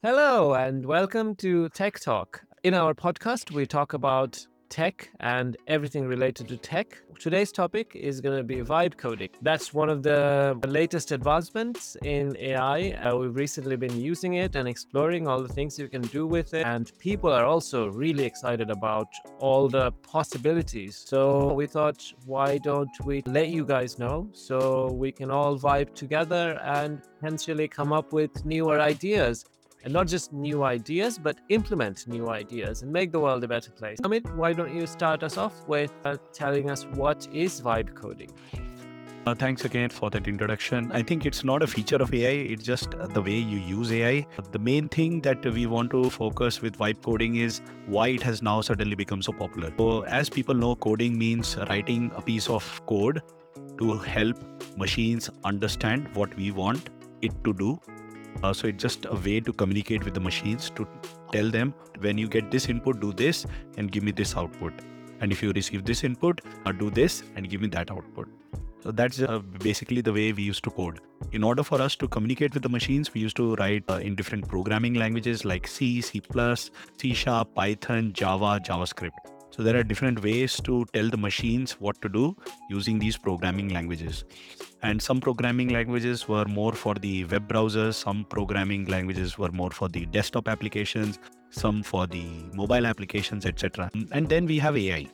Hello, and welcome to Tech Talk. In our podcast, we talk about tech and everything related to tech. Today's topic is going to be vibe coding. That's one of the latest advancements in AI. We've recently been using it and exploring all the things you can do with it. And people are also really excited about all the possibilities. So we thought, why don't we let you guys know so we can all vibe together and potentially come up with newer ideas? And not just new ideas, but implement new ideas and make the world a better place. Amit, why don't you start us off with telling us what is vibe coding? Thanks again for that introduction. I think it's not a feature of AI, it's just the way you use AI. The main thing that we want to focus with vibe coding is why it has now suddenly become so popular. So, as people know, coding means writing a piece of code to help machines understand what we want it to do. So it's just a way to communicate with the machines to tell them, when you get this input, do this and give me this output. And if you receive this input, do this and give me that output. So that's basically the way we used to code. In order for us to communicate with the machines, we used to write in different programming languages like C, C++, C#, Python, Java, JavaScript. So there are different ways to tell the machines what to do using these programming languages. And some programming languages were more for the web browsers, some programming languages were more for the desktop applications, some for the mobile applications, etc. And then we have AI.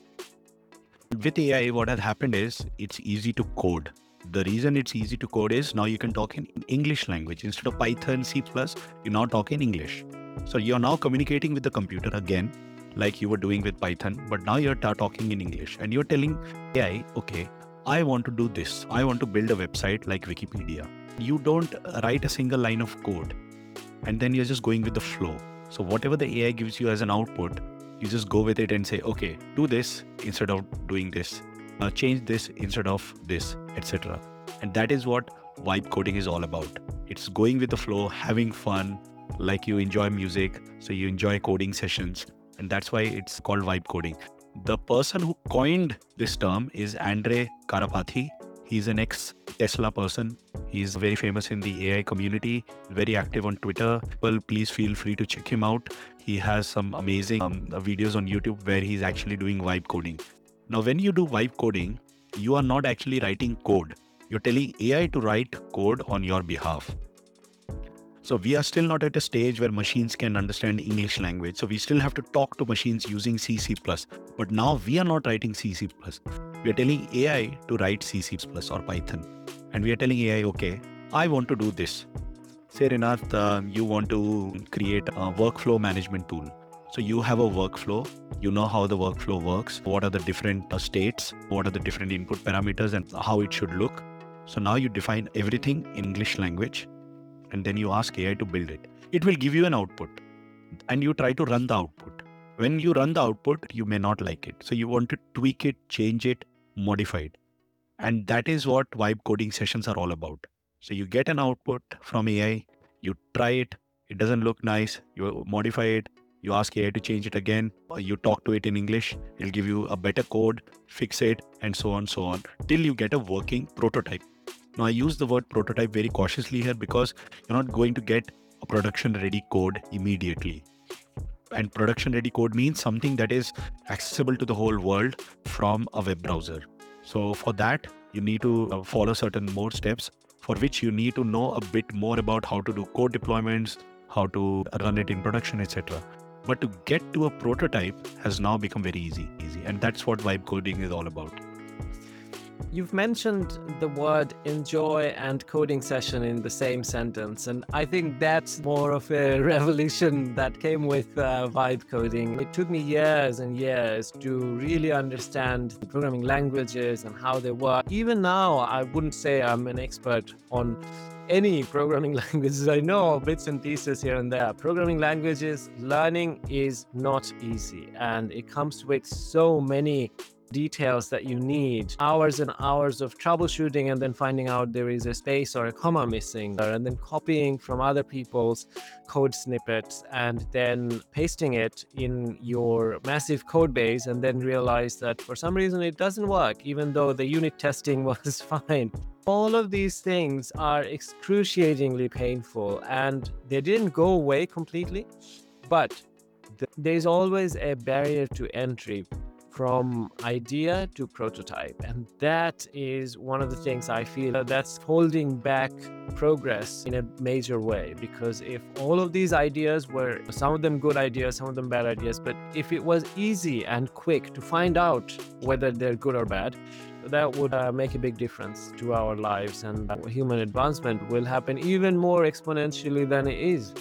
With AI, what has happened is it's easy to code. The reason it's easy to code is now you can talk in English language. Instead of Python, C++, you now talk in English. So you're now communicating with the computer again, like you were doing with Python, but now you're talking in English and you're telling AI, okay, I want to do this. I want to build a website like Wikipedia. You don't write a single line of code and then you're just going with the flow. So whatever the AI gives you as an output, you just go with it and say, okay, do this instead of doing this, change this instead of this, etc. And that is what vibe coding is all about. It's going with the flow, having fun, like you enjoy music, so you enjoy coding sessions. And that's why it's called vibe coding. The person who coined this term is Andrej Karapathy. He's an ex-Tesla person. He's very famous in the AI community, very active on Twitter. Well, please feel free to check him out. He has some amazing videos on YouTube where he's actually doing vibe coding. Now, when you do vibe coding, you are not actually writing code. You're telling AI to write code on your behalf. So we are still not at a stage where machines can understand English language. So we still have to talk to machines using C, C++. But now we are not writing C, C++. We are telling AI to write C, C++ or Python. And we are telling AI, okay, I want to do this. Say, Rinath, you want to create a workflow management tool. So you have a workflow, you know how the workflow works, what are the different states, what are the different input parameters and how it should look. So now you define everything in English language. And then you ask AI to build it. It will give you an output and you try to run the output. When you run the output, you may not like it. So you want to tweak it, change it, modify it. And that is what vibe coding sessions are all about. So you get an output from AI, you try it, it doesn't look nice, you modify it, you ask AI to change it again, or you talk to it in English, it'll give you a better code, fix it, and so on, till you get a working prototype. Now, I use the word prototype very cautiously here because you're not going to get a production ready code immediately. And production ready code means something that is accessible to the whole world from a web browser. So for that, you need to follow certain more steps for which you need to know a bit more about how to do code deployments, how to run it in production, etc. But to get to a prototype has now become very easy. And that's what vibe coding is all about. You've mentioned the word enjoy and coding session in the same sentence, and I think that's more of a revolution that came with vibe coding. It took me years and years to really understand programming languages and how they work. Even now, I wouldn't say I'm an expert on any programming languages. I know bits and pieces here and there. Programming languages, learning is not easy, and it comes with so many details that you need, hours and hours of troubleshooting and then finding out there is a space or a comma missing, and then copying from other people's code snippets and then pasting it in your massive code base and then realize that for some reason it doesn't work even though the unit testing was fine. All of these things are excruciatingly painful, and they didn't go away completely, but there's always a barrier to entry from idea to prototype. And that is one of the things I feel that's holding back progress in a major way. Because if all of these ideas were, some of them good ideas, some of them bad ideas, but if it was easy and quick to find out whether they're good or bad, that would make a big difference to our lives, and human advancement will happen even more exponentially than it is.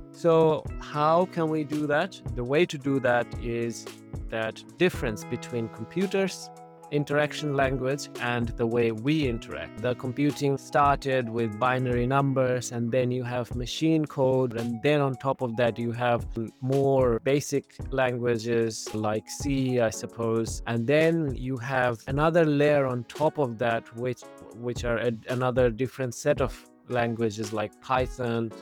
So how can we do that? The way to do that is that difference between computers, interaction language, and the way we interact. The computing started with binary numbers, and then you have machine code, and then on top of that you have more basic languages like C, I suppose, and then you have another layer on top of that, which are another different set of languages like Python.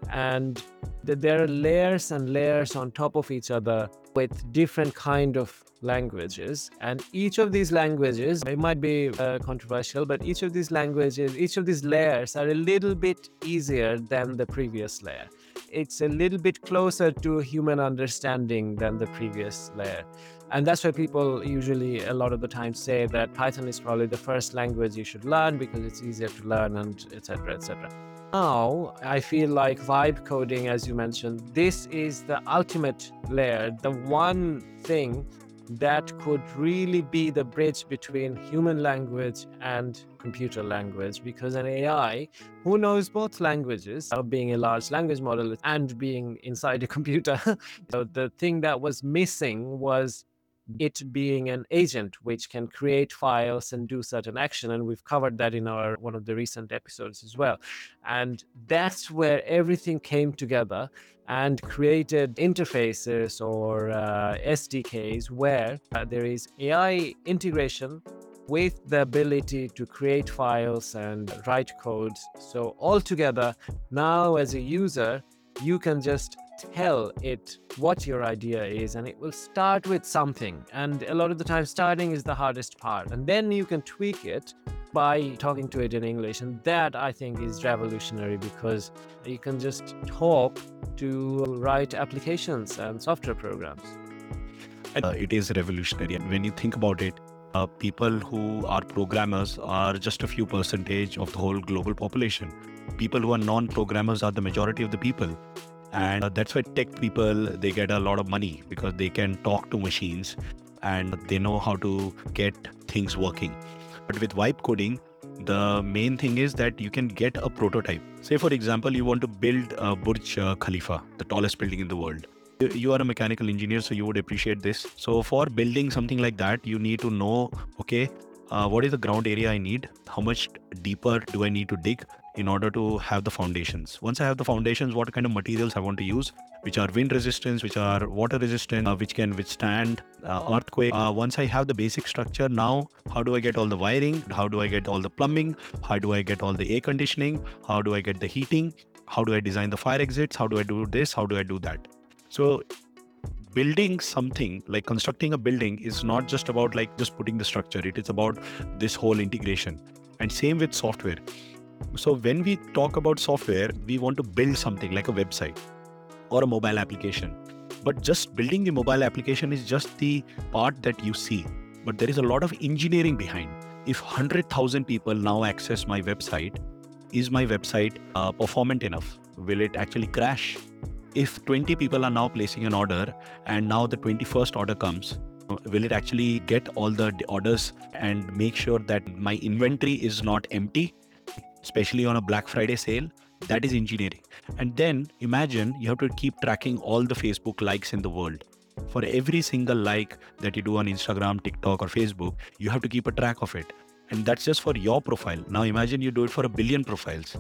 And there are layers and layers on top of each other with different kind of languages, and each of these languages, it might be controversial, but each of these languages, each of these layers are a little bit easier than the previous layer. It's a little bit closer to human understanding than the previous layer. And that's why people usually a lot of the time say that Python is probably the first language you should learn because it's easier to learn, and etc., etc. Now, I feel like vibe coding, as you mentioned, this is the ultimate layer, the one thing that could really be the bridge between human language and computer language, because an AI who knows both languages, being a large language model and being inside a computer, so the thing that was missing was it being an agent which can create files and do certain action, and we've covered that in our one of the recent episodes as well. And that's where everything came together and created interfaces or SDKs where there is AI integration with the ability to create files and write codes. So altogether, now as a user, you can just tell it what your idea is, and it will start with something. And a lot of the time, starting is the hardest part. And then you can tweak it by talking to it in English. And that, I think, is revolutionary, because you can just talk to write applications and software programs. It is revolutionary. And when you think about it, people who are programmers are just a few percentage of the whole global population. People who are non-programmers are the majority of the people. And that's why tech people, they get a lot of money, because they can talk to machines and they know how to get things working. But with vibe coding, the main thing is that you can get a prototype. Say, for example, you want to build Burj Khalifa, the tallest building in the world. You are a mechanical engineer, so you would appreciate this. So for building something like that, you need to know, okay, what is the ground area I need? How much deeper do I need to dig in order to have the foundations? Once I have the foundations, what kind of materials I want to use, which are wind resistance, which are water resistant, which can withstand earthquake. Once I have the basic structure, now how do I get all the wiring? How do I get all the plumbing? How do I get all the air conditioning? How do I get the heating? How do I design the fire exits? How do I do this? How do I do that? So building something, like constructing a building, is not just about like just putting the structure. It is about this whole integration. And same with software. So when we talk about software, we want to build something like a website or a mobile application. But just building the mobile application is just the part that you see. But there is a lot of engineering behind. If 100,000 people now access my website, is my website performant enough? Will it actually crash? If 20 people are now placing an order and now the 21st order comes, will it actually get all the orders and make sure that my inventory is not empty, especially on a Black Friday sale? That is engineering. And then imagine you have to keep tracking all the Facebook likes in the world. For every single like that you do on Instagram, TikTok, or Facebook, you have to keep a track of it. And that's just for your profile. Now imagine you do it for 1 billion profiles.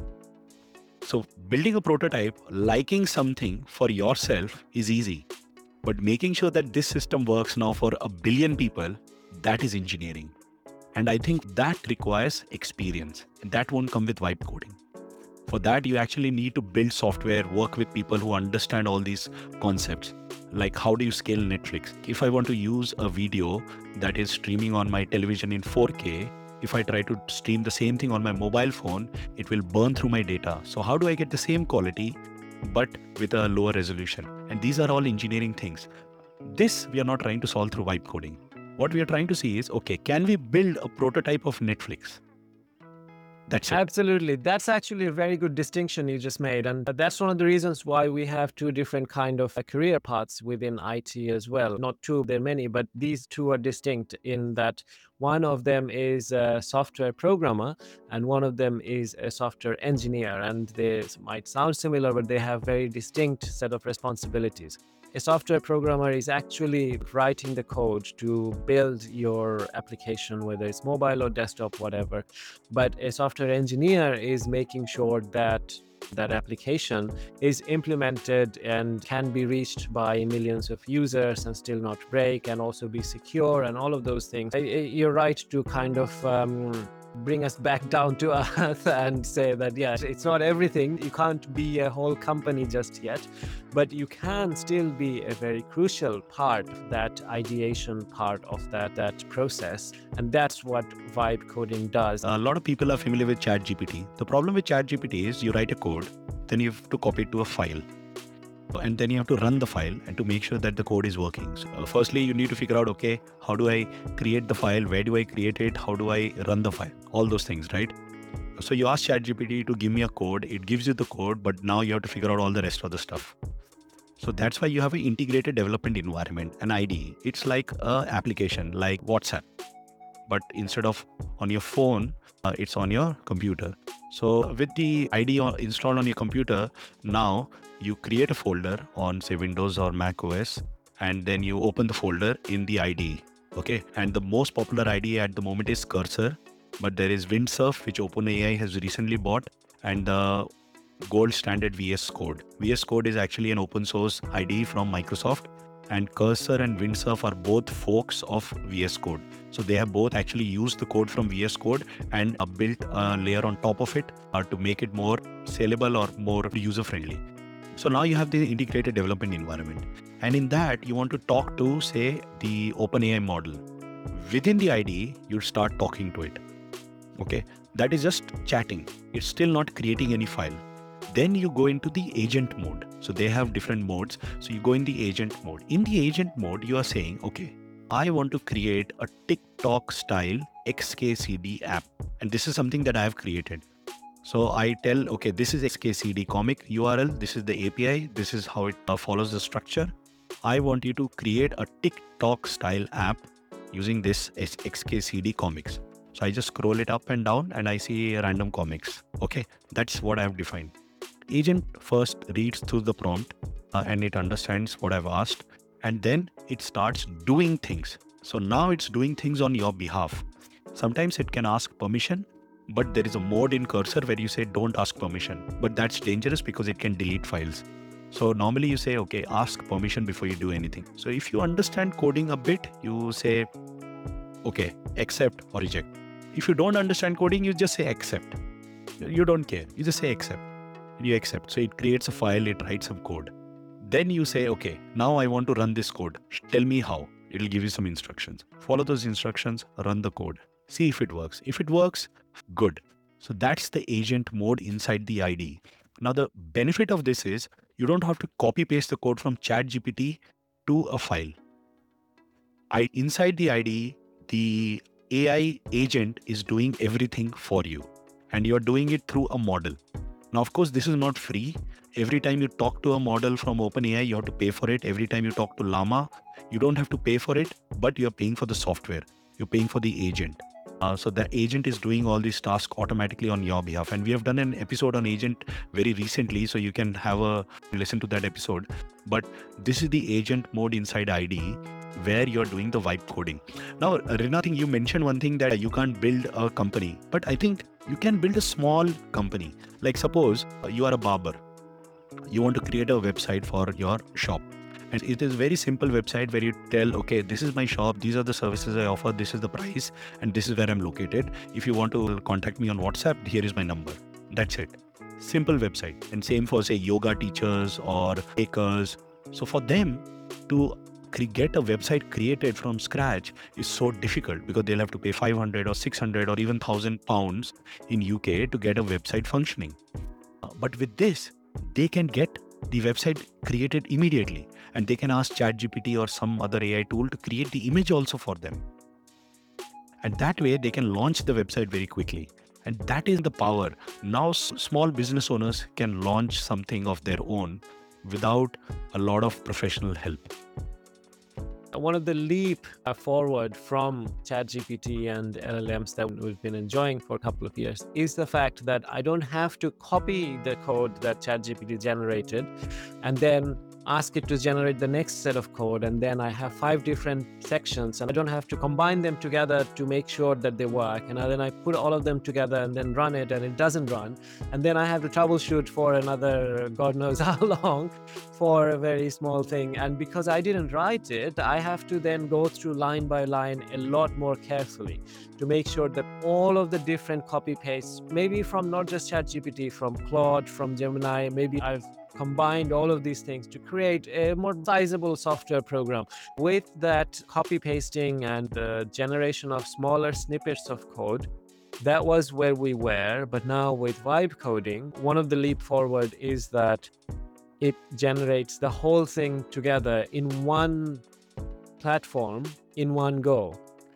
So building a prototype, liking something for yourself is easy. But making sure that this system works now for 1 billion people, that is engineering. And I think that requires experience. And that won't come with vibe coding. For that, you actually need to build software, work with people who understand all these concepts. Like, how do you scale Netflix? If I want to use a video that is streaming on my television in 4K, If I try to stream the same thing on my mobile phone, it will burn through my data. So how do I get the same quality but with a lower resolution? And these are all engineering things. This we are not trying to solve through vibe coding. What we are trying to see is, okay, can we build a prototype of Netflix? That's it. Absolutely. That's actually a very good distinction you just made. And that's one of the reasons why we have two different kind of career paths within IT as well. Not two, there are many, but these two are distinct in that one of them is a software programmer and one of them is a software engineer. And they might sound similar, but they have very distinct set of responsibilities. A software programmer is actually writing the code to build your application, whether it's mobile or desktop, whatever. But a software engineer is making sure that that application is implemented and can be reached by millions of users and still not break and also be secure and all of those things. You're right to kind of bring us back down to earth and say that, yeah, it's not everything. You can't be a whole company just yet, but you can still be a very crucial part, that ideation part of that process. And that's what vibe coding does. A lot of people are familiar with ChatGPT. The problem with ChatGPT is you write a code, then you have to copy it to a file. And then you have to run the file and to make sure that the code is working. So firstly, you need to figure out, okay, how do I create the file? Where do I create it? How do I run the file? All those things, right? So you ask ChatGPT to give me a code. It gives you the code, but now you have to figure out all the rest of the stuff. So that's why you have an integrated development environment, an IDE. It's like an application like WhatsApp, but instead of on your phone, it's on your computer. So with the IDE installed on your computer, now you create a folder on, say, Windows or Mac OS, and then you open the folder in the IDE. Okay. And the most popular IDE at the moment is Cursor, but there is Windsurf, which OpenAI has recently bought, and the gold standard VS Code. VS Code is actually an open source IDE from Microsoft, and Cursor and Windsurf are both forks of VS Code. So they have both actually used the code from VS Code and built a layer on top of it to make it more scalable or more user-friendly. So now you have the integrated development environment. And in that, you want to talk to, say, the OpenAI model. Within the IDE, you start talking to it. Okay, that is just chatting. It's still not creating any file. Then you go into the agent mode. So they have different modes. So you go in the agent mode. In the agent mode, you are saying, okay, I want to create a TikTok style XKCD app. And this is something that I have created. So I tell, okay, this is XKCD comic URL. This is the API. This is how it follows the structure. I want you to create a TikTok style app using this XKCD comics. So I just scroll it up and down and I see random comics. Okay, that's what I have defined. Agent first reads through the prompt and it understands what I've asked, and then it starts doing things. So now it's doing things on your behalf. Sometimes it can ask permission, but there is a mode in Cursor where you say don't ask permission, but that's dangerous because it can delete files. So normally you say, okay, ask permission before you do anything. So if you understand coding a bit, you say, okay, accept or reject. If you don't understand coding, you just say accept. You don't care. You just say accept. And you accept. So it creates a file, it writes some code. Then you say, okay, now I want to run this code. Tell me how. It'll give you some instructions. Follow those instructions, run the code. See if it works. If it works, good. So that's the agent mode inside the IDE. Now the benefit of this is you don't have to copy paste the code from ChatGPT to a file. Inside the IDE, the AI agent is doing everything for you, and you're doing it through a model. Now, of course, this is not free. Every time you talk to a model from OpenAI, you have to pay for it. Every time you talk to Llama, you don't have to pay for it, but you're paying for the software. You're paying for the agent. So the agent is doing all these tasks automatically on your behalf. And we have done an episode on agent very recently, so you can have a listen to that episode. But this is the agent mode inside IDE where you're doing the vibe coding. Now, Rina, I think you mentioned one thing that you can't build a company, but I think you can build a small company. Like suppose you are a barber. You want to create a website for your shop. And it is a very simple website where you tell, okay, this is my shop, these are the services I offer, this is the price, and this is where I'm located. If you want to contact me on WhatsApp, here is my number. That's it. Simple website. And same for, say, yoga teachers or bakers. So for them to get a website created from scratch is so difficult because they'll have to pay 500 or 600 or even £1,000 in UK to get a website functioning. But with this, they can get the website created immediately, and they can ask ChatGPT or some other AI tool to create the image also for them. And that way they can launch the website very quickly. And that is the power. Now small business owners can launch something of their own without a lot of professional help. One of the leap forward from ChatGPT and LLMs that we've been enjoying for a couple of years is the fact that I don't have to copy the code that ChatGPT generated and then ask it to generate the next set of code, and then I have 5 different sections and I don't have to combine them together to make sure that they work, and then I put all of them together and then run it and it doesn't run, and then I have to troubleshoot for another God knows how long for a very small thing. And because I didn't write it, I have to then go through line by line a lot more carefully to make sure that all of the different copy pastes, maybe from not just ChatGPT, from Claude, from Gemini, maybe I've combined all of these things to create a more sizable software program. With that copy pasting and the generation of smaller snippets of code, that was where we were. But now with vibe coding, one of the leap forward is that it generates the whole thing together in one platform in one go.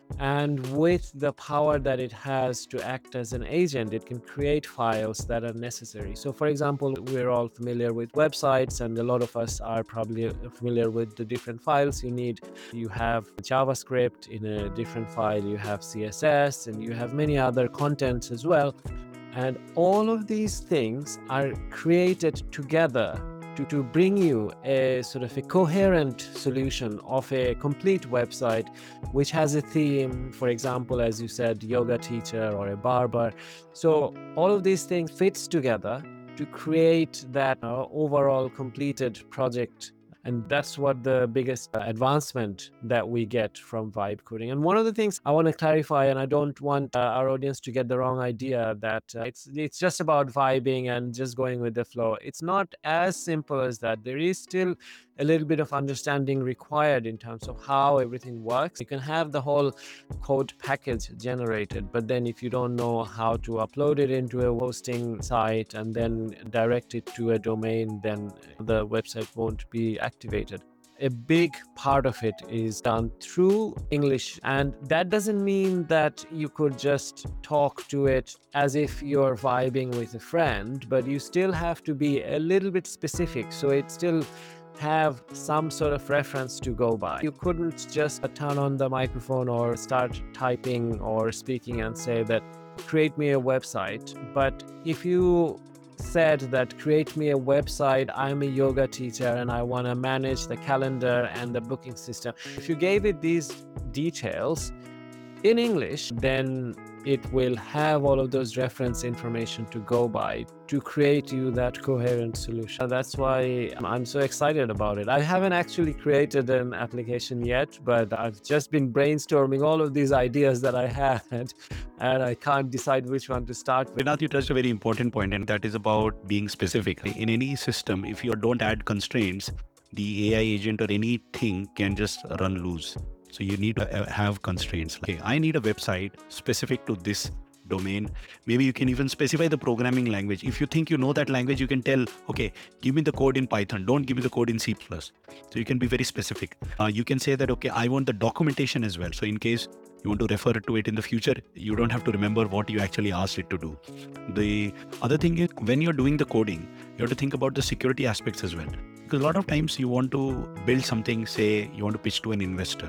And with the power that it has to act as an agent, it can create files that are necessary. So for example, we're all familiar with websites, and a lot of us are probably familiar with the different files you need. You have JavaScript in a different file, you have CSS, and you have many other contents as well. And all of these things are created together to bring you a sort of a coherent solution of a complete website, which has a theme, for example, as you said, yoga teacher or a barber. So all of these things fits together to create that overall completed project. And that's what the biggest advancement that we get from vibe coding. And one of the things I want to clarify, and I don't want our audience to get the wrong idea that it's just about vibing and just going with the flow. It's not as simple as that. There is still a little bit of understanding required in terms of how everything works. You can have the whole code package generated, but then if you don't know how to upload it into a hosting site and then direct it to a domain, then the website won't be activated. A big part of it is done through English, and that doesn't mean that you could just talk to it as if you're vibing with a friend, but you still have to be a little bit specific, so it still have some sort of reference to go by. You couldn't just turn on the microphone or start typing or speaking and say that create me a website. But if you said that create me a website, I'm a yoga teacher and I want to manage the calendar and the booking system, if you gave it these details in English, then it will have all of those reference information to go by to create you that coherent solution. That's why I'm so excited about it. I haven't actually created an application yet, but I've just been brainstorming all of these ideas that I had, and I can't decide which one to start with. Vedanth, you touched a very important point, and that is about being specific. In any system, if you don't add constraints, the AI agent or anything can just run loose. So you need to have constraints. Okay, I need a website specific to this domain. Maybe you can even specify the programming language. If you think you know that language, you can tell, okay, give me the code in Python. Don't give me the code in C++. So you can be very specific. You can say that, okay, I want the documentation as well. So in case you want to refer to it in the future, you don't have to remember what you actually asked it to do. The other thing is, when you're doing the coding, you have to think about the security aspects as well. Because a lot of times you want to build something, say you want to pitch to an investor.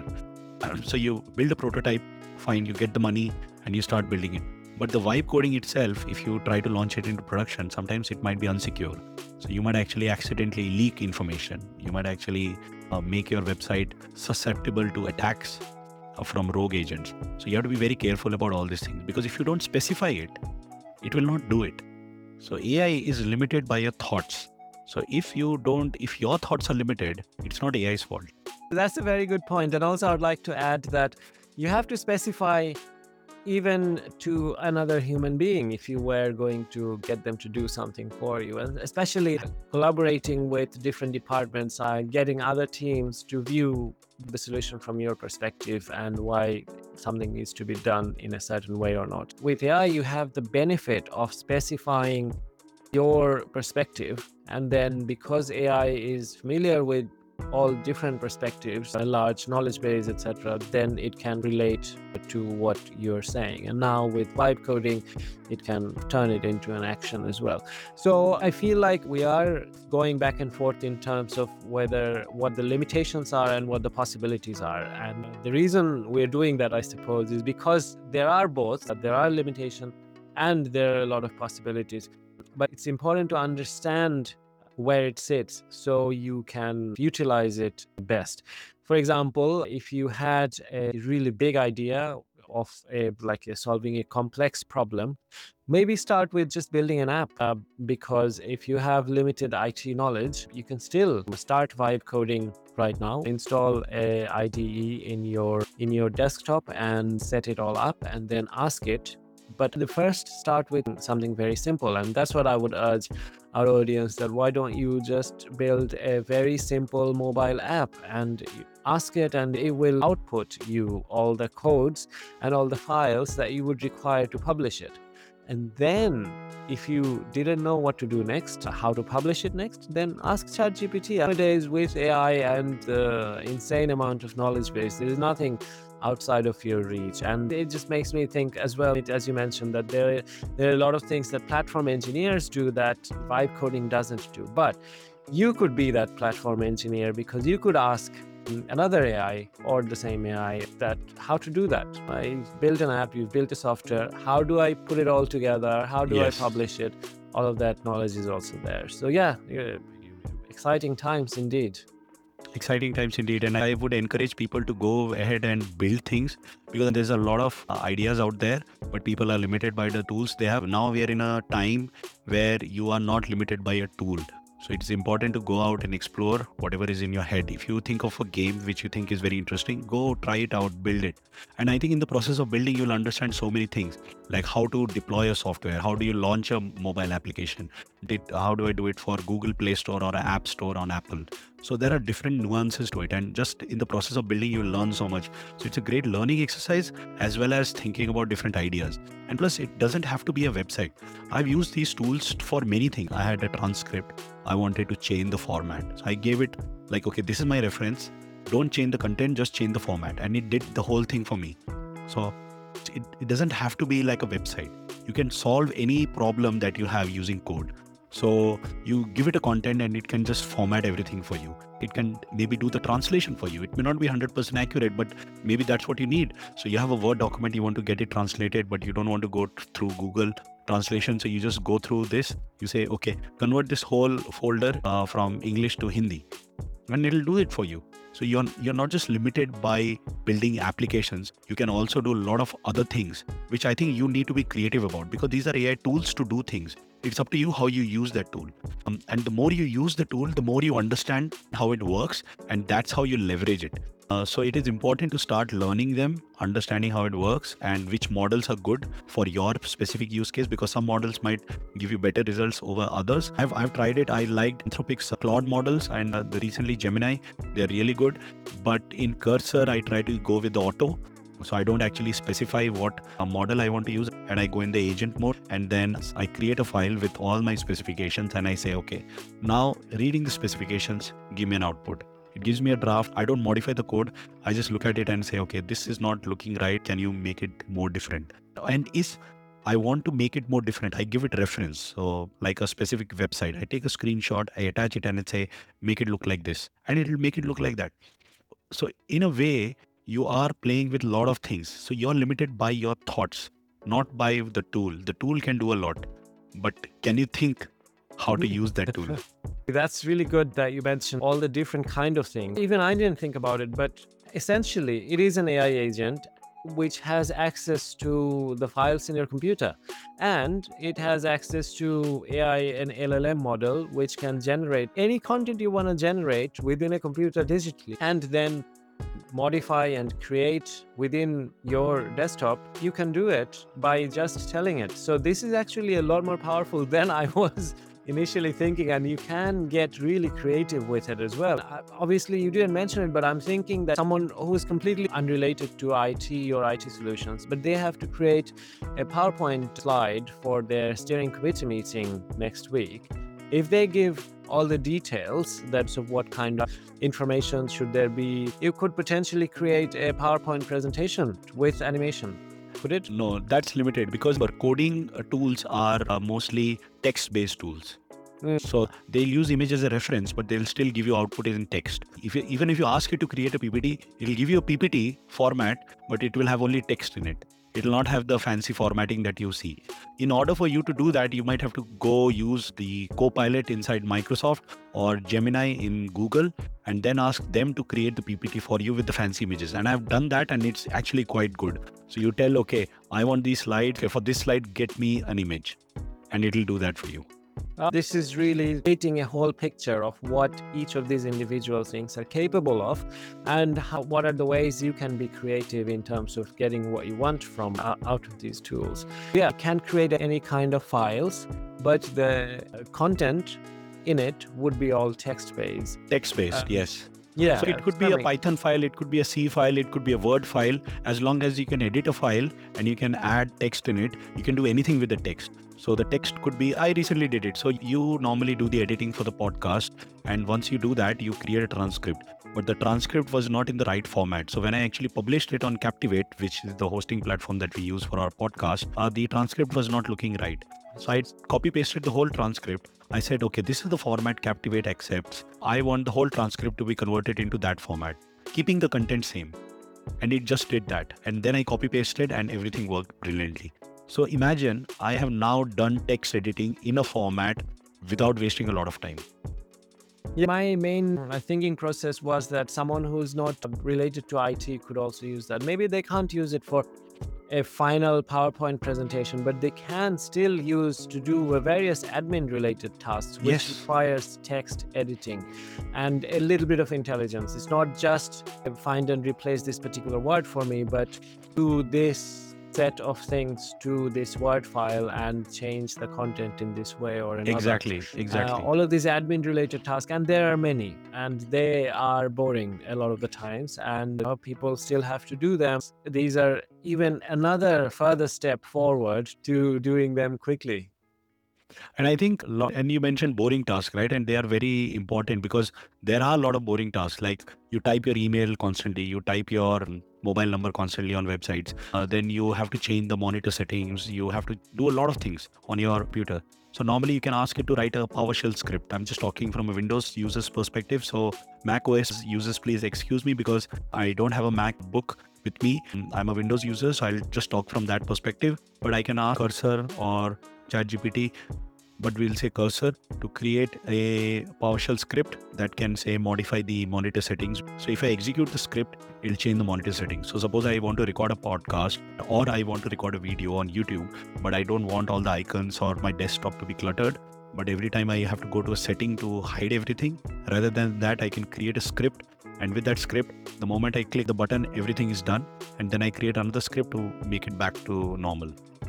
So you build a prototype, fine, you get the money and you start building it. But the vibe coding itself, if you try to launch it into production, sometimes it might be unsecure. So you might actually accidentally leak information. You might actually make your website susceptible to attacks from rogue agents. So you have to be very careful about all these things, because if you don't specify it, it will not do it. So AI is limited by your thoughts. So if your thoughts are limited, it's not AI's fault. That's a very good point. And also I'd like to add that you have to specify even to another human being if you were going to get them to do something for you. And especially collaborating with different departments, getting other teams to view the solution from your perspective and why something needs to be done in a certain way or not. With AI, you have the benefit of specifying your perspective, and then because AI is familiar with all different perspectives, a large knowledge base, etc., then it can relate to what you're saying. And now with vibe coding, it can turn it into an action as well. So I feel like we are going back and forth in terms of what the limitations are and what the possibilities are. And the reason we're doing that, I suppose, is because there are both, there are limitations and there are a lot of possibilities. But it's important to understand where it sits so you can utilize it best. For example, if you had a really big idea of solving a complex problem, maybe start with just building an app, because if you have limited IT knowledge, you can still start vibe coding right now. Install a IDE in your desktop and set it all up, and then ask it. But the first, start with something very simple, and that's what I would urge our audience, that why don't you just build a very simple mobile app and ask it, and it will output you all the codes and all the files that you would require to publish it. And then if you didn't know what to do next, how to publish it next, then ask ChatGPT. Nowadays with AI and the insane amount of knowledge base, there is nothing outside of your reach. And it just makes me think as well, as you mentioned, that there are a lot of things that platform engineers do that vibe coding doesn't do. But you could be that platform engineer, because you could ask another AI or the same AI that how to do that. I built an app, you've built a software, how do I put it all together, how do I publish it? All of that knowledge is also there. So yeah, exciting times indeed. Exciting times indeed. And I would encourage people to go ahead and build things, because there's a lot of ideas out there, but people are limited by the tools they have. Now we are in a time where you are not limited by a tool. So it's important to go out and explore whatever is in your head. If you think of a game which you think is very interesting, go try it out, build it. And I think in the process of building, you'll understand so many things, like how to deploy a software, how do you launch a mobile application, how do I do it for Google Play Store or an App Store on Apple. So there are different nuances to it, and just in the process of building, you'll learn so much. So it's a great learning exercise, as well as thinking about different ideas. And plus, it doesn't have to be a website. I've used these tools for many things. I had a transcript. I wanted to change the format. So I gave it like, okay, this is my reference. Don't change the content, just change the format. And it did the whole thing for me. So it doesn't have to be like a website. You can solve any problem that you have using code. So you give it a content and it can just format everything for you. It can maybe do the translation for you. It may not be 100% accurate, but maybe that's what you need. So you have a Word document, you want to get it translated, but you don't want to go through Google Translation. So you just go through this. You say, okay, convert this whole folder from English to Hindi, and it'll do it for you. So you're not just limited by building applications. You can also do a lot of other things, which I think you need to be creative about, because these are AI tools to do things. It's up to you how you use that tool. And the more you use the tool, the more you understand how it works, and that's how you leverage it. So it is important to start learning them, understanding how it works and which models are good for your specific use case, because some models might give you better results over others. I've tried it. I liked Anthropic's Claude models and the recently Gemini. They're really good. But in Cursor, I try to go with the auto. So I don't actually specify what model I want to use, and I go in the agent mode, and then I create a file with all my specifications, and I say, okay, now reading the specifications, give me an output. It gives me a draft. I don't modify the code. I just look at it and say, okay, this is not looking right. Can you make it more different? And if I want to make it more different, I give it reference. So like a specific website, I take a screenshot, I attach it and I say, make it look like this, and it'll make it look like that. So in a way, you are playing with a lot of things. So you're limited by your thoughts, not by the tool. The tool can do a lot, but can you think how to use that tool? That's really good that you mentioned all the different kind of things. Even I didn't think about it, but essentially it is an AI agent which has access to the files in your computer, and it has access to AI and LLM model which can generate any content you want to generate within a computer digitally, and then modify and create within your desktop, you can do it by just telling it. So this is actually a lot more powerful than I was initially thinking, and you can get really creative with it as well. Obviously, you didn't mention it, but I'm thinking that someone who is completely unrelated to IT or IT solutions, but they have to create a PowerPoint slide for their steering committee meeting next week. If they give all the details, that's of what kind of information should there be, you could potentially create a PowerPoint presentation with animation. Could it? No, that's limited because our coding tools are mostly text-based tools. So they'll use image as a reference, but they'll still give you output in text. Even if you ask it to create a PPT, it'll give you a PPT format, but it will have only text in it. It will not have the fancy formatting that you see. In order for you to do that, you might have to go use the Copilot inside Microsoft or Gemini in Google, and then ask them to create the PPT for you with the fancy images. And I've done that, and it's actually quite good. So you tell, okay, I want these slides. For this slide, get me an image, and it'll do that for you. This is really painting a whole picture of what each of these individual things are capable of, and what are the ways you can be creative in terms of getting what you want from out of these tools. Yeah, you can create any kind of files, but the content in it would be all text-based. Text-based, yes. Yeah. So it could be a Python file, it could be a C file, it could be a Word file. As long as you can edit a file and you can add text in it, you can do anything with the text. So the text could be, I recently did it. So you normally do the editing for the podcast. And once you do that, you create a transcript. But the transcript was not in the right format. So when I actually published it on Captivate, which is the hosting platform that we use for our podcast, the transcript was not looking right. So I copy pasted the whole transcript. I said, okay, this is the format Captivate accepts. I want the whole transcript to be converted into that format, keeping the content same. And it just did that. And then I copy pasted and everything worked brilliantly. So imagine I have now done text editing in a format without wasting a lot of time. Yeah, my main thinking process was that someone who's not related to IT could also use that. Maybe they can't use it for a final PowerPoint presentation, but they can still use to do various admin related tasks, which requires text editing and a little bit of intelligence. It's not just find and replace this particular word for me, but do this set of things to this Word file and change the content in this way or another. Exactly. All of these admin related tasks, and there are many, and they are boring a lot of the times, and people still have to do them. These are even another further step forward to doing them quickly. And I think, and you mentioned boring tasks, right? And they are very important because there are a lot of boring tasks. Like you type your email constantly, you type your mobile number constantly on websites. Then you have to change the monitor settings. You have to do a lot of things on your computer. So normally you can ask it to write a PowerShell script. I'm just talking from a Windows user's perspective. So Mac OS users, please excuse me because I don't have a MacBook with me. I'm a Windows user, so I'll just talk from that perspective. But I can ask Cursor or ChatGPT, but we'll say Cursor, to create a PowerShell script that can say modify the monitor settings. So if I execute the script, it'll change the monitor settings. So suppose I want to record a podcast or I want to record a video on YouTube, but I don't want all the icons or my desktop to be cluttered. But every time I have to go to a setting to hide everything, rather than that, I can create a script. And with that script, the moment I click the button, everything is done. And then I create another script to make it back to normal.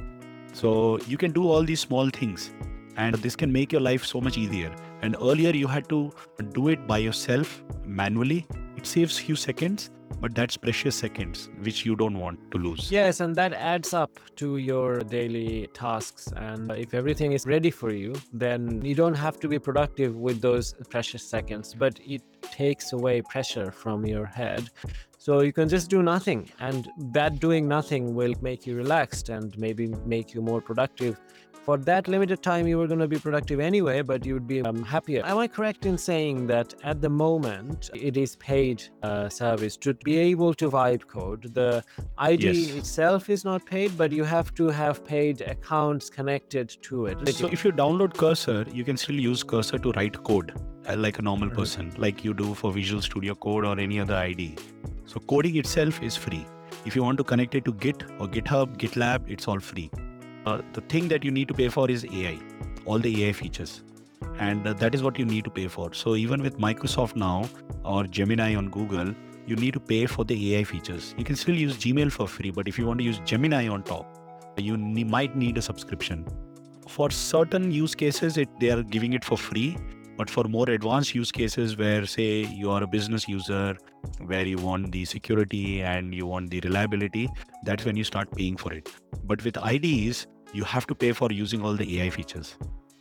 So you can do all these small things, and this can make your life so much easier. And earlier you had to do it by yourself manually. It saves few seconds, but that's precious seconds which you don't want to lose. Yes, and that adds up to your daily tasks. And if everything is ready for you, then you don't have to be productive with those precious seconds, but it takes away pressure from your head. So you can just do nothing, and that doing nothing will make you relaxed and maybe make you more productive. For that limited time, you were going to be productive anyway, but you would be happier. Am I correct in saying that at the moment, it is paid service to be able to vibe code? The ID itself is not paid, but you have to have paid accounts connected to it. So if you download Cursor, you can still use Cursor to write code like a normal person, like you do for Visual Studio Code or any other IDE. So coding itself is free. If you want to connect it to Git or GitHub, GitLab, it's all free. The thing that you need to pay for is AI, all the AI features. And that is what you need to pay for. So even with Microsoft now or Gemini on Google, you need to pay for the AI features. You can still use Gmail for free, but if you want to use Gemini on top, you might need a subscription. For certain use cases, they are giving it for free. But for more advanced use cases where, say, you are a business user, where you want the security and you want the reliability, that's when you start paying for it. But with IDEs, you have to pay for using all the AI features.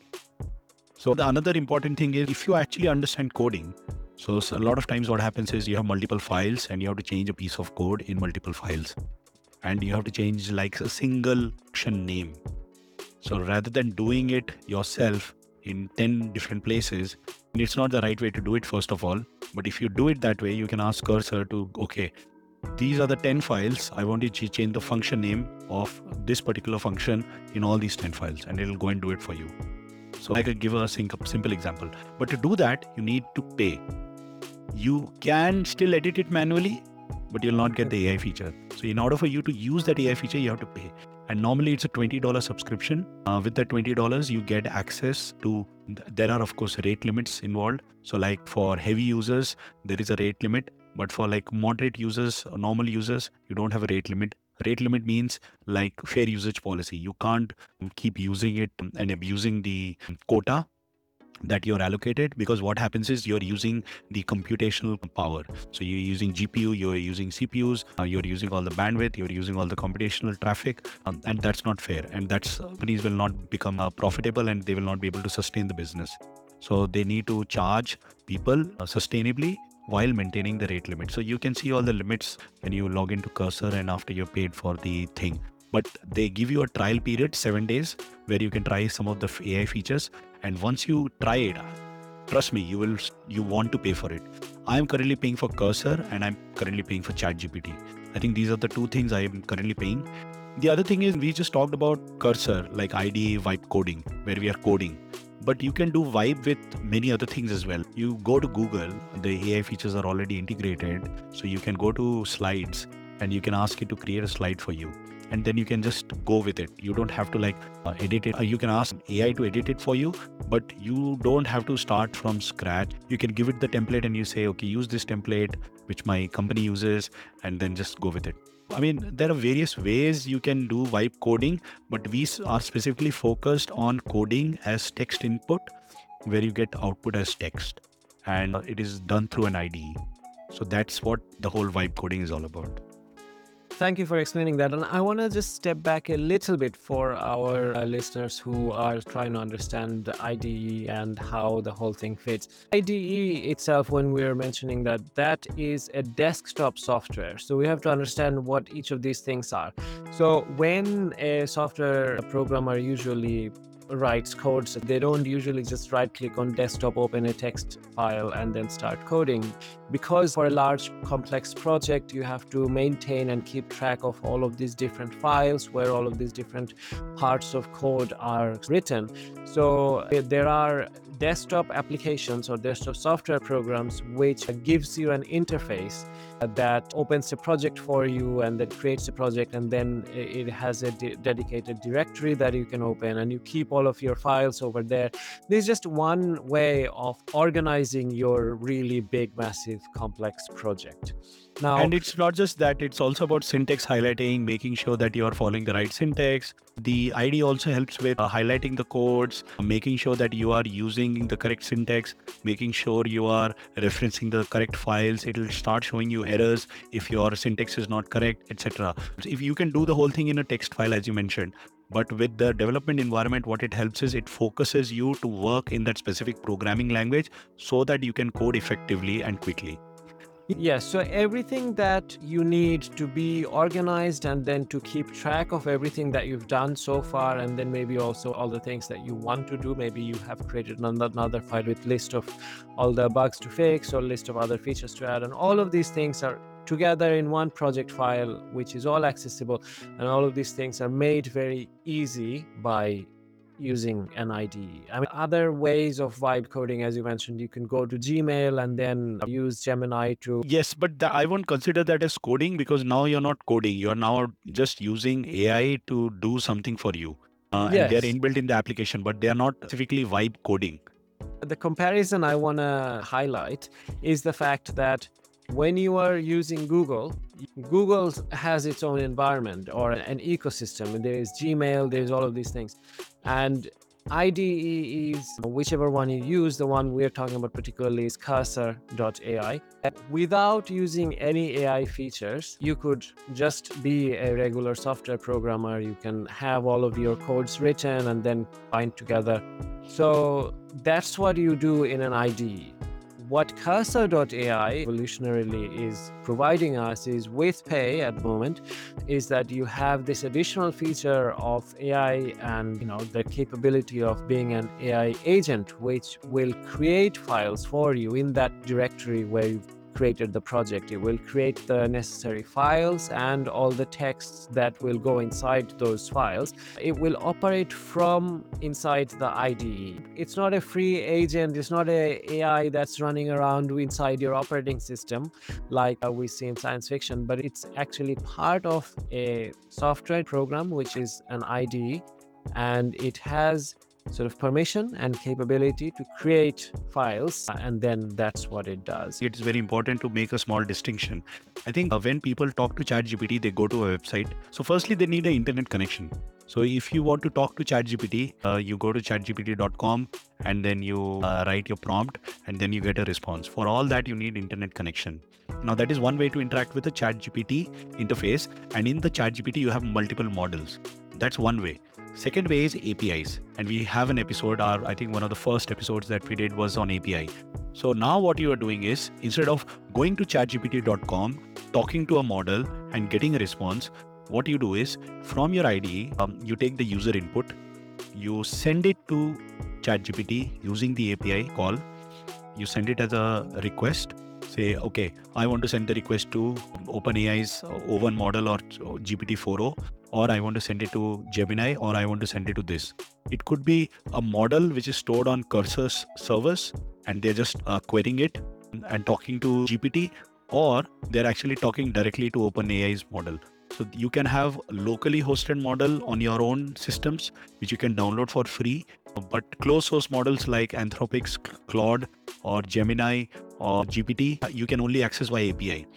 So the another important thing is if you actually understand coding. So a lot of times what happens is you have multiple files and you have to change a piece of code in multiple files. And you have to change like a single function name. So rather than doing it yourself in 10 different places, it's not the right way to do it, first of all. But if you do it that way, you can ask Cursor to, okay, these are the 10 files. I want you to change the function name of this particular function in all these 10 files, and it'll go and do it for you. So I could give a simple example. But to do that, you need to pay. You can still edit it manually, but you'll not get the AI feature. So in order for you to use that AI feature, you have to pay. And normally it's a $20 subscription. With that $20, you get access to, there are of course rate limits involved. So like for heavy users, there is a rate limit, but for like moderate users, normal users, you don't have a rate limit. Rate limit means like fair usage policy. You can't keep using it and abusing the quota that you're allocated, because what happens is you're using the computational power. So you're using GPU, you're using CPUs, you're using all the bandwidth, you're using all the computational traffic, and that's not fair. And that's companies will not become profitable, and they will not be able to sustain the business. So they need to charge people sustainably while maintaining the rate limit. So you can see all the limits when you log into Cursor and after you're paid for the thing. But they give you a trial period, 7 days, where you can try some of the AI features. And once you try it, trust me, you want to pay for it. I'm currently paying for Cursor and I'm currently paying for ChatGPT. I think these are the two things I am currently paying. The other thing is we just talked about Cursor, like IDE Vibe coding, where we are coding. But you can do Vibe with many other things as well. You go to Google, the AI features are already integrated. So you can go to slides and you can ask it to create a slide for you. And then you can just go with it. You don't have to like edit it. You can ask AI to edit it for you, but you don't have to start from scratch. You can give it the template and you say, okay, use this template, which my company uses, and then just go with it. I mean, there are various ways you can do Vibe coding, but we are specifically focused on coding as text input, where you get output as text, and it is done through an IDE. So that's what the whole Vibe coding is all about. Thank you for explaining that. And I want to just step back a little bit for our listeners who are trying to understand the IDE and how the whole thing fits. IDE itself, when we're mentioning that is a desktop software. So we have to understand what each of these things are. So when a software programmer usually writes codes, they don't usually just right click on desktop, open a text file and then start coding, because for a large complex project you have to maintain and keep track of all of these different files where all of these different parts of code are written. So there are desktop applications or desktop software programs which gives you an interface that opens a project for you and that creates a project, and then it has a dedicated directory that you can open and you keep all of your files over there. This is just one way of organizing your really big, massive, complex project. Now, and it's not just that, it's also about syntax highlighting, making sure that you are following the right syntax. The IDE also helps with highlighting the codes, making sure that you are using the correct syntax, making sure you are referencing the correct files. It will start showing you errors if your syntax is not correct, etc. If you can do the whole thing in a text file, as you mentioned, but with the development environment, what it helps is it focuses you to work in that specific programming language so that you can code effectively and quickly. yes, so everything that you need to be organized and then to keep track of everything that you've done so far, and then maybe also all the things that you want to do. Maybe you have created another file with list of all the bugs to fix or list of other features to add, and all of these things are together in one project file, which is all accessible, and all of these things are made very easy by using an IDE. I mean, other ways of vibe coding, as you mentioned, you can go to Gmail and then use Gemini to... Yes, but I won't consider that as coding, because now you're not coding. You're now just using AI to do something for you. And they're inbuilt in the application, but they are not specifically vibe coding. The comparison I want to highlight is the fact that When you are using Google, Google has its own environment or an ecosystem. There is Gmail, there's all of these things. And IDE is whichever one you use. The one we're talking about particularly is Cursor.ai. Without using any AI features, you could just be a regular software programmer. You can have all of your codes written and then bind together. So that's what you do in an IDE. What Cursor.ai evolutionarily is providing us is with Pay at the moment, is that you have this additional feature of AI and the capability of being an AI agent, which will create files for you in that directory where you've created the project. It will create the necessary files and all the texts that will go inside those files. It will operate from inside the IDE. It's not a free agent. It's not a AI that's running around inside your operating system like we see in science fiction, but it's actually part of a software program, which is an IDE, and it has sort of permission and capability to create files, and then that's what it does. It is very important to make a small distinction. I think when people talk to ChatGPT, they go to a website. So firstly, they need an internet connection. So if you want to talk to ChatGPT, you go to chatgpt.com and then you write your prompt and then you get a response. For all that, you need internet connection. Now that is one way to interact with the ChatGPT interface, and in the ChatGPT, you have multiple models. That's one way. Second way is APIs. And we have an episode, I think one of the first episodes that we did was on API. So now what you are doing is, instead of going to chatgpt.com, talking to a model and getting a response, what you do is from your IDE, you take the user input, you send it to ChatGPT using the API call, you send it as a request. Say, okay, I want to send the request to OpenAI's O1 model or GPT-4o, or I want to send it to Gemini, or I want to send it to this. It could be a model which is stored on Cursor's servers and they're just querying it and talking to GPT, or they're actually talking directly to OpenAI's model. So you can have a locally hosted model on your own systems, which you can download for free. But closed source models like Anthropic's Claude or Gemini or GPT, you can only access via API.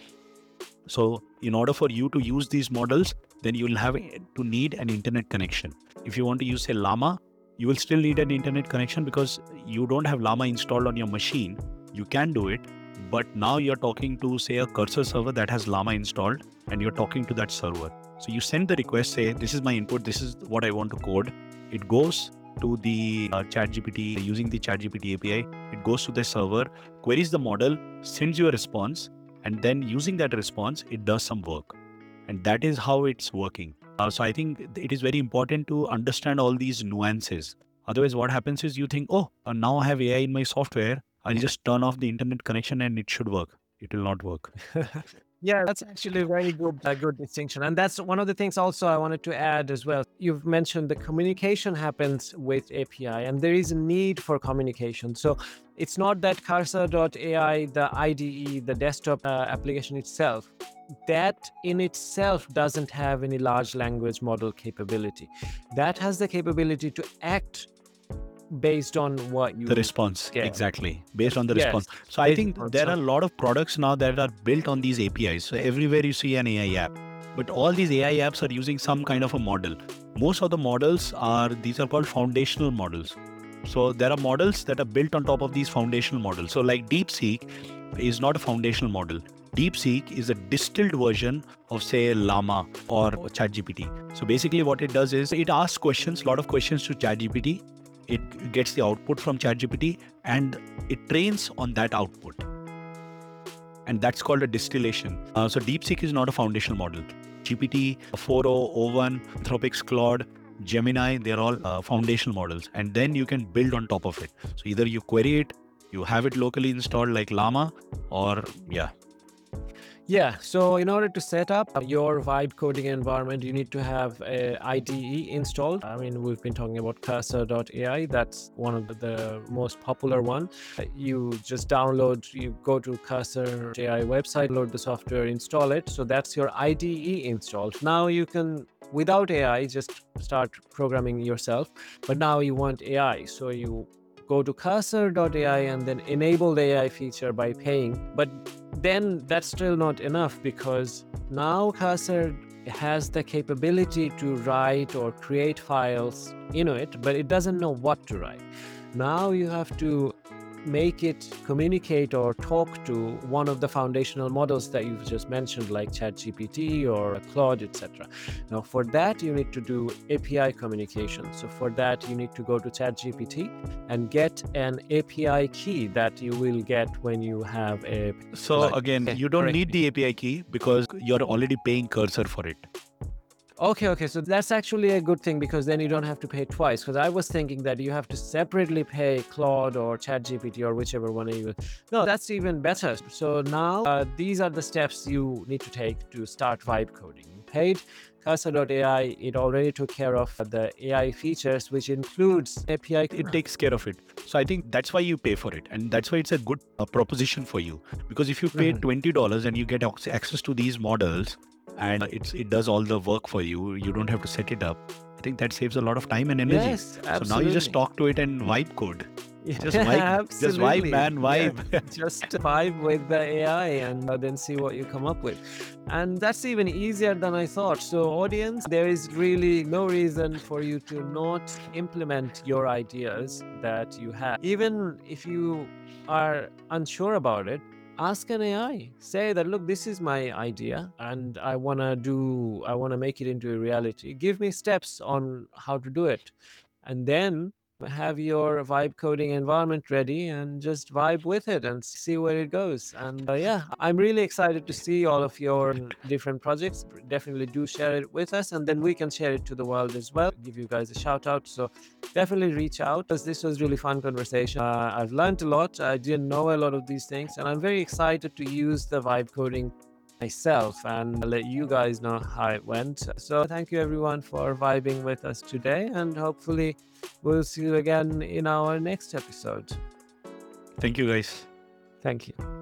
So in order for you to use these models, then you will have to need an internet connection. If you want to use, say, Llama, you will still need an internet connection because you don't have Llama installed on your machine. You can do it, but now you're talking to, say, a Cursor server that has Llama installed, and you're talking to that server. So you send the request, say, this is my input, this is what I want to code. It goes to the ChatGPT using the ChatGPT API. It goes to the server, queries the model, sends you a response, and then using that response, it does some work. And that is how it's working. So I think it is very important to understand all these nuances. Otherwise, what happens is you think, oh, now I have AI in my software. I'll just turn off the internet connection and it should work. It will not work. Yeah, that's actually a very good distinction. And that's one of the things also I wanted to add as well. You've mentioned the communication happens with API, and there is a need for communication. So it's not that Cursor.ai, the IDE, the desktop application itself, that in itself doesn't have any large language model capability. That has the capability to act based on what you the response get. Exactly, based on the Yes, response. So I based think on there are a some- lot of products now that are built on these APIs. So everywhere you see an AI app, but all these AI apps are using some kind of a model. Most of the models these are called foundational models. So there are models that are built on top of these foundational models. So like DeepSeek is not a foundational model. DeepSeek is a distilled version of, say, Llama or ChatGPT. So basically what it does is it asks questions, a lot of questions to ChatGPT. It gets the output from ChatGPT and it trains on that output. And that's called a distillation. So DeepSeek is not a foundational model. GPT, 4o, O1, Anthropic's Claude, Gemini, they're all foundational models. And then you can build on top of it. So either you query it, you have it locally installed like Llama, or Yeah, so in order to set up your vibe coding environment, you need to have a IDE installed. I mean, we've been talking about Cursor.ai. That's one of the most popular one. You just you go to Cursor.ai website, load the software, install it. So that's your IDE installed. Now you can, without AI, just start programming yourself. But now you want AI. So you go to cursor.ai and then enable the AI feature by paying. But then that's still not enough, because now Cursor has the capability to write or create files in it, but it doesn't know what to write. Now you have to make it communicate or talk to one of the foundational models that you've just mentioned, like ChatGPT or Claude, etc. Now, for that, you need to do API communication. So for that, you need to go to ChatGPT and get an API key that you will get when you have a... So again, Okay, you don't correct need me. the API key because you're already paying Cursor for it. Okay, so that's actually a good thing, because then you don't have to pay twice. Because I was thinking that you have to separately pay Claude or ChatGPT or whichever one you use. No, that's even better. So now these are the steps you need to take to start vibe coding. You paid Cursor.ai, it already took care of the AI features, which includes API. It takes care of it. So I think that's why you pay for it. And that's why it's a good proposition for you. Because if you pay $20 and you get access to these models, and it does all the work for you, you don't have to set it up. I think that saves a lot of time and energy. Yes, So now you just absolutely. talk to it and vibe code. Just Yeah, vibe, just vibe, absolutely. man, Yeah, vibe. just vibe with the AI and then see what you come up with. And that's even easier than I thought. So, audience, there is really no reason for you to not implement your ideas that you have. Even if you are unsure about it, ask an AI. Say that, look, this is my idea and I want to make it into a reality. Give me steps on how to do it. And then have your vibe coding environment ready and just vibe with it and see where it goes. And yeah, I'm really excited to see all of your different projects. Definitely do share it with us, and then we can share it to the world as well. Give you guys a shout out. So definitely reach out, because this was really fun conversation. I've learned a lot. I didn't know a lot of these things, and I'm very excited to use the vibe coding myself and let you guys know how it went. So thank you everyone for vibing with us today, and hopefully we'll see you again in our next episode. Thank you, guys. Thank you.